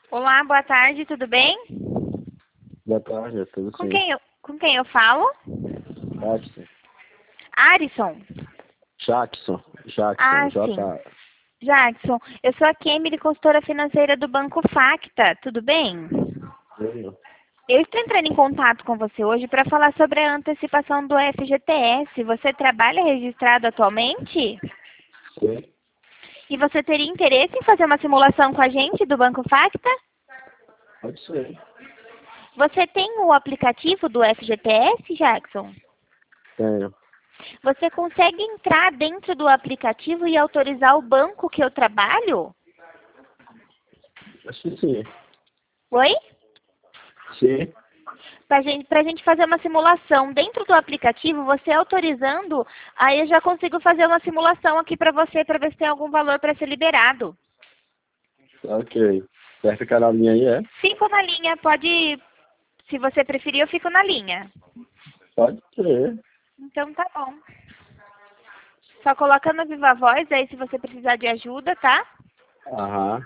Olá, boa tarde, tudo bem? Boa tarde, tudo sim. Com quem eu falo? Jackson. Arison. Jackson. Ah, Jackson. sim. J. Jackson, eu sou a Kemily, consultora financeira do Banco Facta, tudo bem? Sim. Eu estou entrando em contato com você hoje para falar sobre a antecipação do FGTS. Você trabalha registrado atualmente? Sim. E você teria interesse em fazer uma simulação com a gente do Banco Facta? Pode ser. Você tem o aplicativo do FGTS, Jackson? Tenho. Você consegue entrar dentro do aplicativo e autorizar o banco que eu trabalho? Acho que sim. Oi? Sim. Pra gente fazer uma simulação dentro do aplicativo, você autorizando, aí eu já consigo fazer uma simulação aqui para você, para ver se tem algum valor para ser liberado. Ok. Quer ficar na linha aí, é? Fico na linha, pode, se você preferir, eu fico na linha. Pode ser. Então tá bom. Só coloca no Viva Voz aí se você precisar de ajuda, tá? Aham.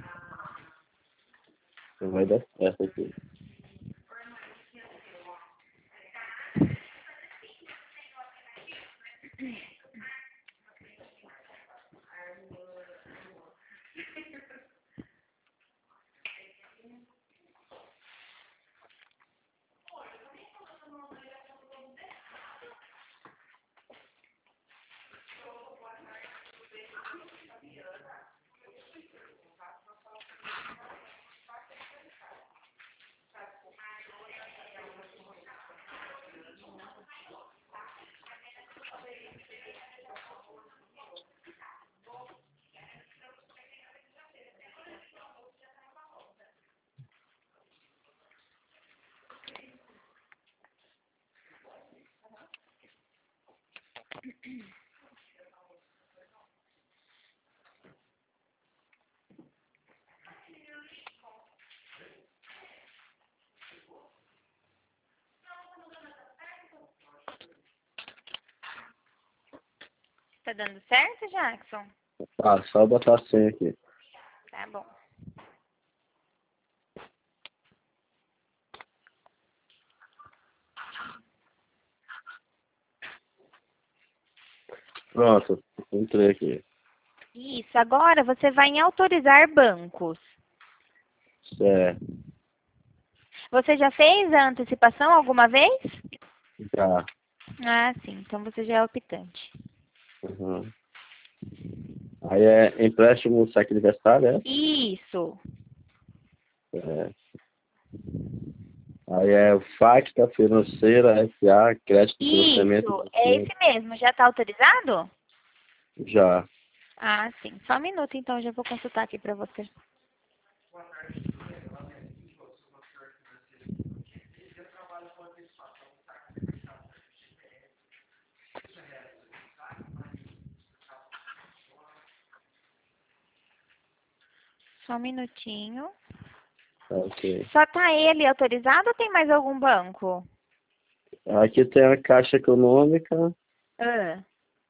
Então vai dar certo aqui. Tá dando certo, Jackson? Tá, só botar a senha aqui. Tá bom. Pronto. Entrei aqui. Isso, agora você vai em autorizar bancos. Certo. Você já fez a antecipação alguma vez? Já. Ah, sim. Então você já é optante. Uhum. Aí é empréstimo saque aniversário, é? Isso. É. Aí é Facta Financeira SA, crédito e financiamento Isso. de É esse mesmo. Já está autorizado? já. Ah, sim. Só um minuto, então. Já vou consultar aqui para você. Só um minutinho. Ok. Só tá ele autorizado ou tem mais algum banco? Aqui tem a Caixa Econômica, Ah.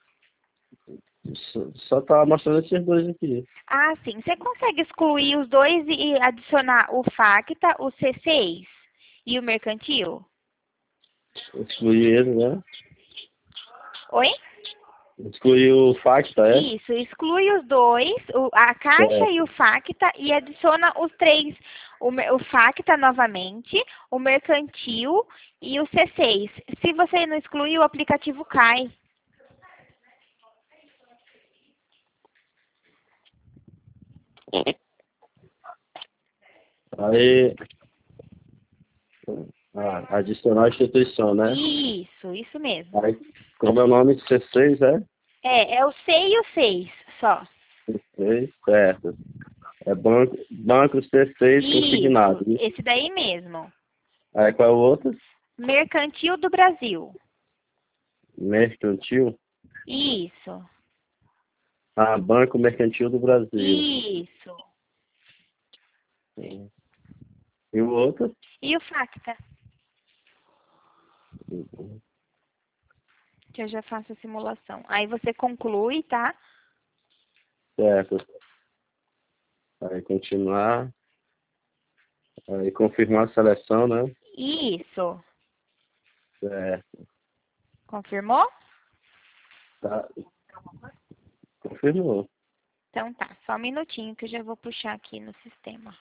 só tá mostrando esses dois aqui. Ah, sim. Você consegue excluir os dois e adicionar o Facta, o C6 e o Mercantil? Excluir ele, né? Oi? Excluir o Facta, é? Isso, exclui os dois, a Caixa e Certo. o Facta, e adiciona os três, o Facta novamente, o Mercantil e o C6. Se você não excluir, o aplicativo cai. Aí, adicionar a instituição, né? Isso mesmo. Aí, como é o nome de C6, é? É o C e o 6 só. C6, certo. É banco C6 consignado. Isso, esse daí mesmo. Aí qual é o outro? Mercantil do Brasil. Mercantil. Isso, Ah, Banco Mercantil do Brasil. isso. Sim. E o outro? E o Facta, que eu já faço a simulação. Aí você conclui, tá? Certo. Aí continuar. Aí confirmar a seleção, né? Isso. Certo. Confirmou? Tá. Confirmou. Então tá, só um minutinho que eu já vou puxar aqui no sistema.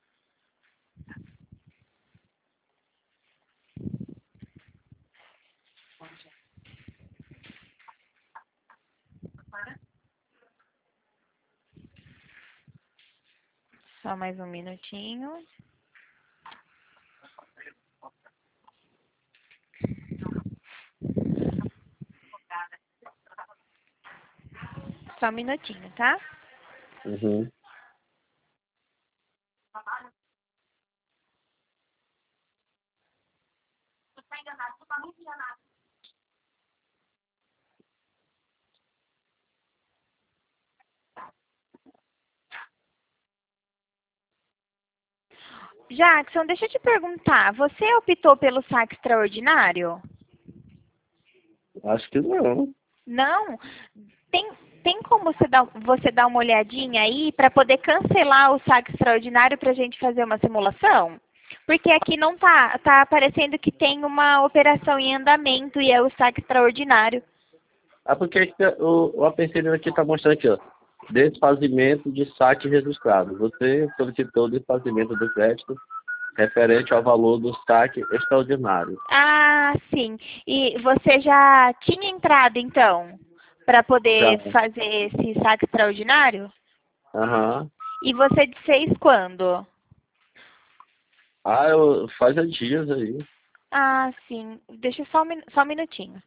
Só mais um minutinho. Só um minutinho, tá? Uhum. Jackson, deixa eu te perguntar, você optou pelo saque extraordinário? Acho que não. Não? Tem, tem como você dar uma olhadinha aí para poder cancelar o saque extraordinário para a gente fazer uma simulação? Porque aqui não tá aparecendo que tem uma operação em andamento e é o saque extraordinário. Ah, porque aqui o APC aqui está mostrando aqui, ó. Desfazimento de saque registrado. Você solicitou o desfazimento do crédito referente ao valor do saque extraordinário. Ah, sim. E você já tinha entrado, então, para Já. poder fazer esse saque extraordinário? Aham. E você fez quando? Ah, faz há dias aí. Ah, sim. Deixa só um minutinho.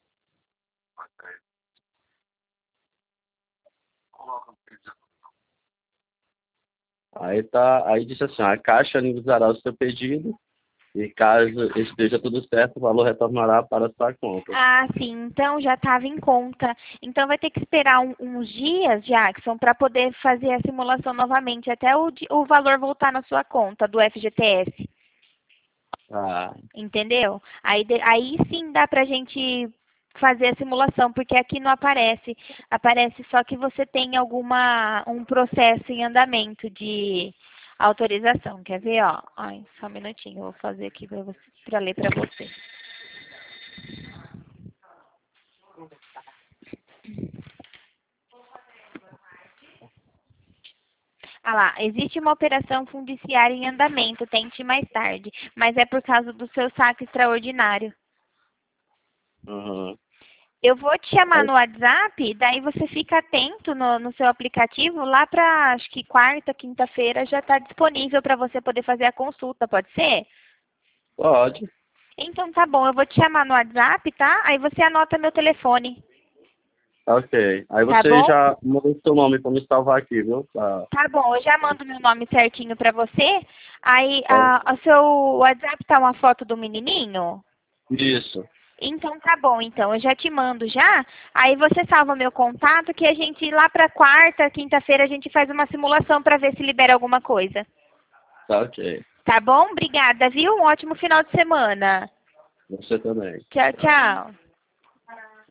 Aí tá, aí disse assim, a Caixa analisará o seu pedido e caso esteja tudo certo, o valor retornará para a sua conta. Ah, sim. Então já estava em conta. Então vai ter que esperar uns dias, Jackson, para poder fazer a simulação novamente, até o valor voltar na sua conta do FGTS. Ah, Entendeu? Aí sim dá pra gente fazer a simulação, porque aqui não aparece. Aparece só que você tem um processo em andamento de autorização. Quer ver, ó? Ai, só um minutinho, eu vou fazer aqui para ler para você. Ah lá, existe uma operação fundiciária em andamento, tente mais tarde, mas é por causa do seu saque extraordinário. uhum. Eu vou te chamar Aí, no WhatsApp, daí você fica atento no seu aplicativo, lá para acho que quarta, quinta-feira já está disponível para você poder fazer a consulta, pode ser? pode. Então tá bom, eu vou te chamar no WhatsApp, tá? Aí você anota meu telefone, Ok. Aí tá você bom? já manda o seu nome para me salvar aqui, viu? Tá. Tá bom, eu já mando meu nome certinho para você. Aí, Tá. o seu WhatsApp tá uma foto do menininho? Isso. Então tá bom, então eu já te mando já. Aí você salva meu contato que a gente lá para quarta, quinta-feira a gente faz uma simulação para ver se libera alguma coisa. Tá ok. Tá bom? Obrigada, viu? Um ótimo final de semana. Você também. Tchau, tchau.